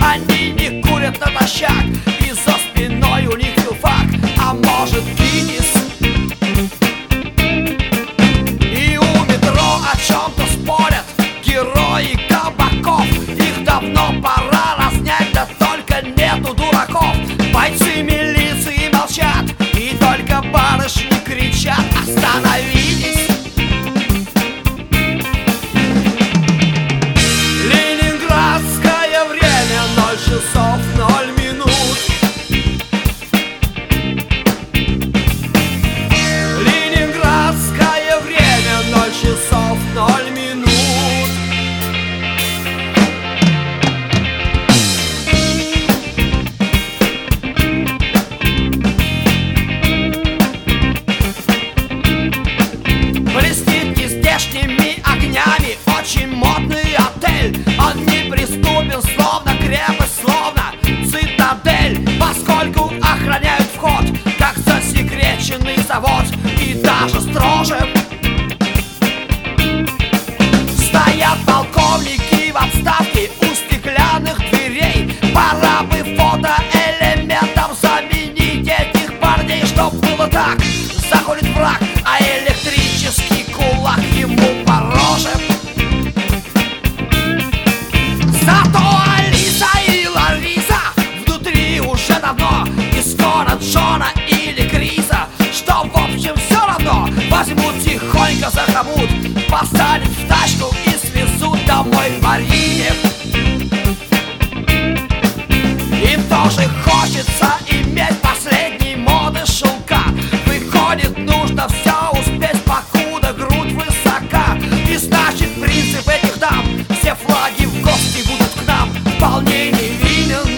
Они не курят натощак, и за спиной у них филфак, а может Гиннес. И у метро о чем-то спорят герои кабаков. Их давно пора разнять, да только нету дураков. Бойцы милиции молчат, и только барышни кричат: остановитесь! Ленинградское время 0 часов 0 минут. Ленинградское время 0 часов 0 минут. Блестит нездешними огнями очень модный отель. Он неприступен, словно крепость, словно цитадель, поскольку охраняют вход, как засекреченный завод. И даже строже стоят полковники в отставке у стеклянных дверей. Пора бы фотоэлементом заменить этих парней, чтоб было так: заходит враг, а электрический кулак ему по роже. Зато Алиса и Лариса внутри уже давно, и скоро Джона или Криса, что в общем все равно, возьмут тихонько за хомут, посадят в тачку и свезут домой в Марине. Им тоже хочется иметь последней моды шелка. Выходит, нужно все успеть, покуда грудь высока. И значит, принцип этих дам: все флаги в гости будут к нам, вполне невинен.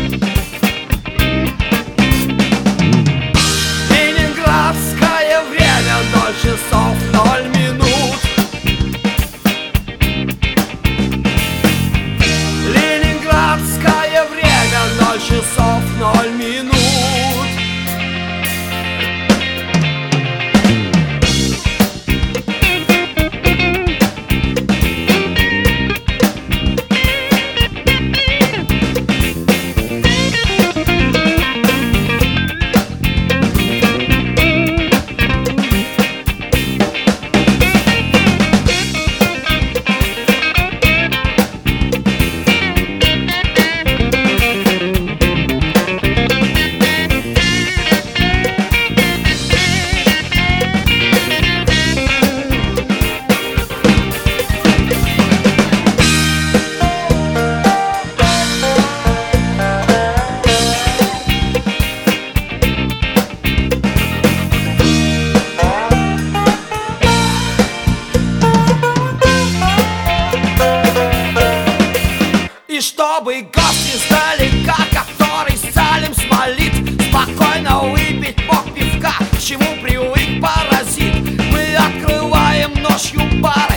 Ленинградское время 0 часов 0 минут. Ленинградское время 0 часов 0 минут. И чтобы гость издалека, который Салим смолит, спокойно выпить мог пивка, к чему привык паразит, мы открываем ночью бар.